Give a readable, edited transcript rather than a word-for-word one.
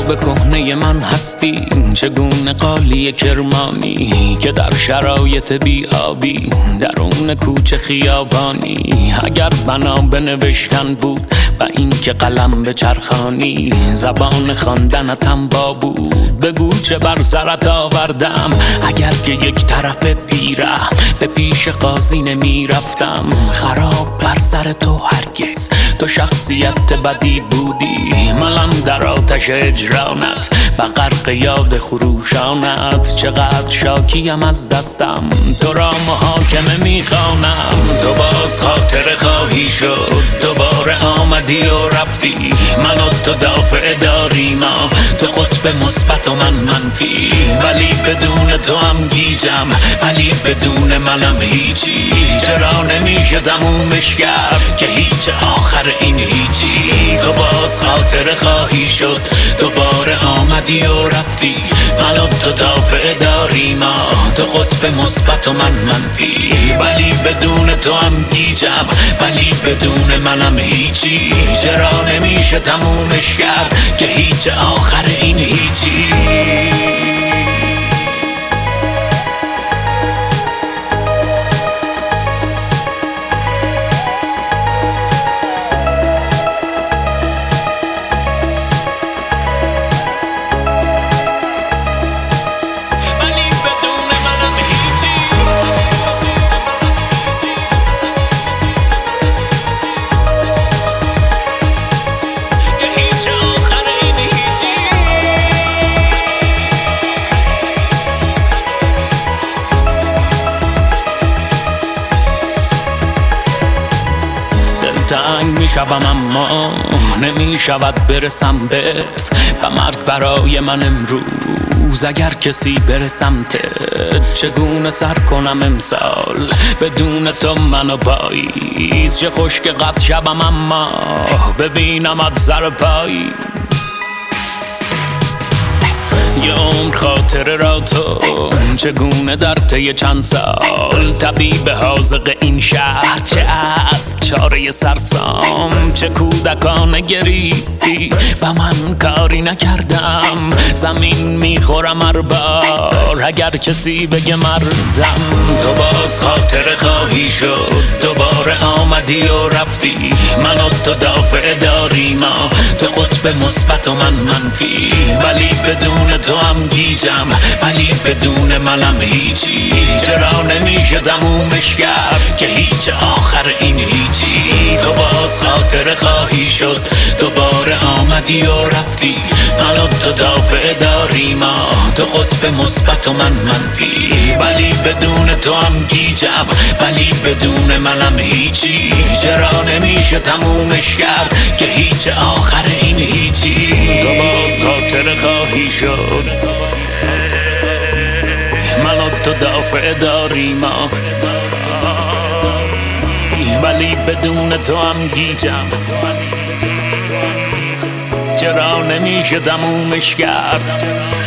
به کهنه من هستی، چگونه قالی کرمانی که در شرایط بیابی درون کوچه خیابانی. اگر بنا به نوشتن بود و این که قلم به چرخانی، زبان خواندنتم با بود بگو چه بر سرت آوردم. اگر که یک طرف پیره به پیش قاضی نمی رفتم، خراب بر سر تو هرگز تو شخصیت بدی بودی. منم در آتش اجرانت و غرق یاد خروشانت، چقدر شاکیم از دستم تو را محاکمه میخوانم. تو باز خاطر خواهی شد، دوباره آمدی و رفتی، من و تو دافع داریم، تو قطب مثبت و من منفی. ولی بدون تو هم گیجم، ولی بدون منم هیچی. چرا نمیشه تمومش کرد که هیچ آخر این هیچی. تو باز خاطر خواهی شد، دوباره آمدی و رفتی، من و تو دافع داریم، تو قطب مثبت و من منفی. ولی بدون تو هم گیجم، ولی بدون منم هیچی. چرا نمیشه تمومش کرد که هیچ آخر این هیچی. تنگ می شوم اما نمی شود برسم بهت، و مرگ برای من امروز اگر کسی بره سمتت. چگونه سر کنم امسال بدون تو منو پاییز، چه خوش که قد شبم اما ببینمت سر پایی. یه عمر خاطره را تو چگونه در طی چند سال، طبیب حاذق این شهر چه است چاره سرسام. چه کودکانه گریستی و من کاری نکردم، زمین میخورم هر بار اگر کسی بگه مردم. تو باز خاطره خواهی شد، دوباره آمدی و رفتی، من و تو دافع داریم، تو قطب مثبت و من منفی. ولی بدون تو هم گیجم، ولی بدون منم هیچی. چرا نمیشه تمومش کرد که هیچ آخر این هیچی. تو باز خاطره خواهی شد، دوباره آمدی و رفتی، من و تو دافع داریم، تو قطب مثبت و من منفی. ولی بدون تو هم گیجم، ولی بدون منم هیچی. چرا نمیشه تمومش کرد که هیچ آخر این هیچی. تو باز خاطره خواهی شد، من و تو دافع داریم، ولی بدون تو هم گیجم. چرا نمیشه تمومش کرد